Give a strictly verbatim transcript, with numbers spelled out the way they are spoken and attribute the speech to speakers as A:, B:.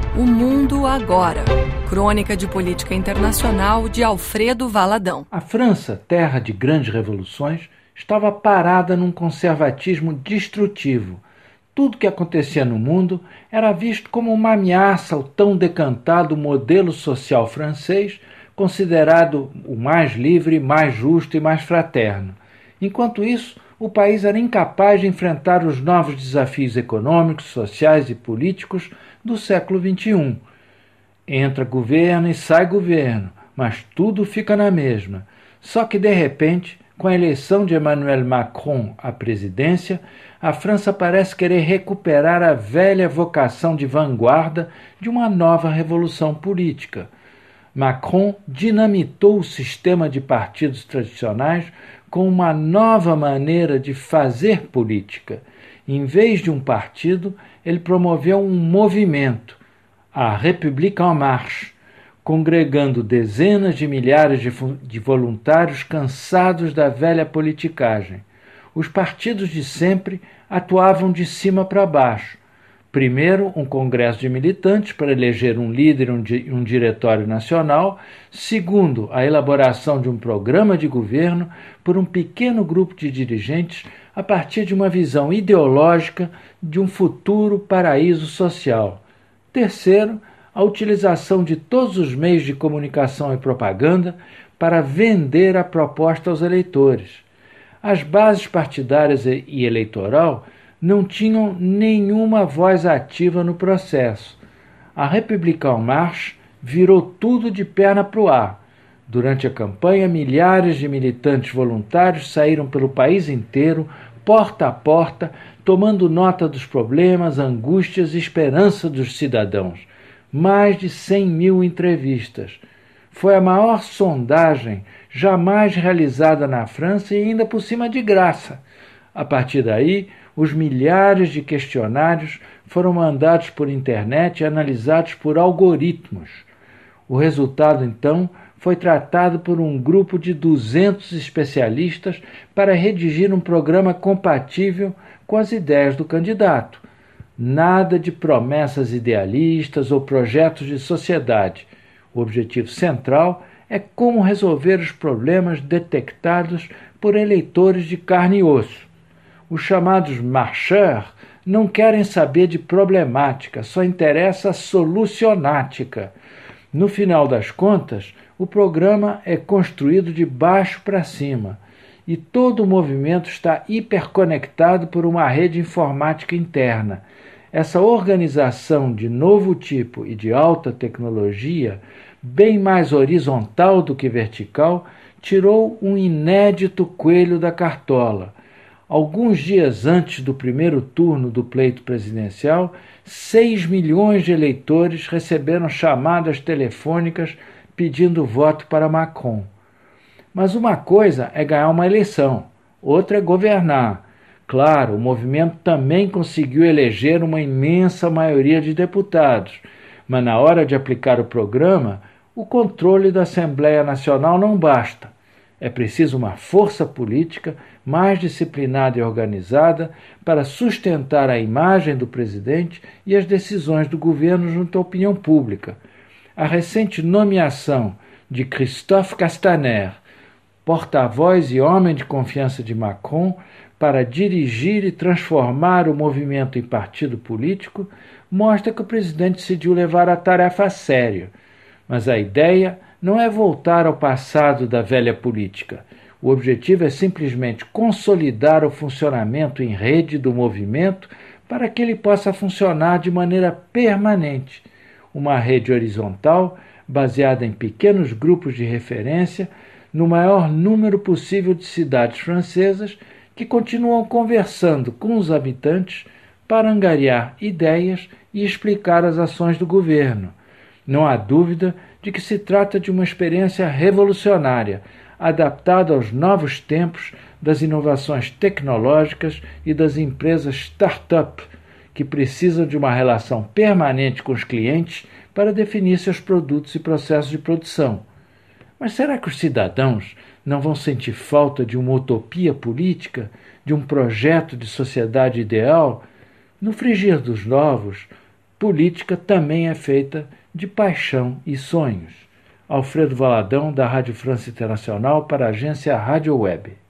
A: O Mundo Agora. Crônica de política internacional de Alfredo Valadão.
B: A França, terra de grandes revoluções, estava parada num conservatismo destrutivo. Tudo que acontecia no mundo era visto como uma ameaça ao tão decantado modelo social francês, considerado o mais livre, mais justo e mais fraterno. Enquanto isso, o país era incapaz de enfrentar os novos desafios econômicos, sociais e políticos do século vinte e um. Entra governo e sai governo, mas tudo fica na mesma. Só que, de repente, com a eleição de Emmanuel Macron à presidência, a França parece querer recuperar a velha vocação de vanguarda de uma nova revolução política. Macron dinamitou o sistema de partidos tradicionais com uma nova maneira de fazer política. Em vez de um partido, ele promoveu um movimento, a République en Marche, congregando dezenas de milhares de, de voluntários cansados da velha politicagem. Os partidos de sempre atuavam de cima para baixo. Primeiro, um congresso de militantes para eleger um líder e um, di- um diretório nacional. Segundo, a elaboração de um programa de governo por um pequeno grupo de dirigentes a partir de uma visão ideológica de um futuro paraíso social. Terceiro, a utilização de todos os meios de comunicação e propaganda para vender a proposta aos eleitores. As bases partidárias e eleitoral não tinham nenhuma voz ativa no processo. A République en Marche virou tudo de perna para o ar. Durante a campanha, milhares de militantes voluntários saíram pelo país inteiro, porta a porta, tomando nota dos problemas, angústias e esperança dos cidadãos. Mais de cem mil entrevistas. Foi a maior sondagem jamais realizada na França e ainda por cima de graça. A partir daí, os milhares de questionários foram mandados por internet e analisados por algoritmos. O resultado, então, foi tratado por um grupo de duzentos especialistas para redigir um programa compatível com as ideias do candidato. Nada de promessas idealistas ou projetos de sociedade. O objetivo central é como resolver os problemas detectados por eleitores de carne e osso. Os chamados marcheurs não querem saber de problemática, só interessa a solucionática. No final das contas, o programa é construído de baixo para cima e todo o movimento está hiperconectado por uma rede informática interna. Essa organização de novo tipo e de alta tecnologia, bem mais horizontal do que vertical, tirou um inédito coelho da cartola. Alguns dias antes do primeiro turno do pleito presidencial, seis milhões de eleitores receberam chamadas telefônicas pedindo voto para Macron. Mas uma coisa é ganhar uma eleição, outra é governar. Claro, o movimento também conseguiu eleger uma imensa maioria de deputados, mas na hora de aplicar o programa, o controle da Assembleia Nacional não basta. É preciso uma força política mais disciplinada e organizada para sustentar a imagem do presidente e as decisões do governo junto à opinião pública. A recente nomeação de Christophe Castaner, porta-voz e homem de confiança de Macron, para dirigir e transformar o movimento em partido político, mostra que o presidente decidiu levar a tarefa a sério. Mas a ideia não é voltar ao passado da velha política. O objetivo é simplesmente consolidar o funcionamento em rede do movimento para que ele possa funcionar de maneira permanente. Uma rede horizontal, baseada em pequenos grupos de referência, no maior número possível de cidades francesas, que continuam conversando com os habitantes para angariar ideias e explicar as ações do governo. Não há dúvida de que se trata de uma experiência revolucionária, adaptada aos novos tempos das inovações tecnológicas e das empresas start-up, que precisam de uma relação permanente com os clientes para definir seus produtos e processos de produção. Mas será que os cidadãos não vão sentir falta de uma utopia política, de um projeto de sociedade ideal? No frigir dos ovos, política também é feita de paixão e sonhos. Alfredo Valadão, da Rádio França Internacional, para a agência Rádio Web.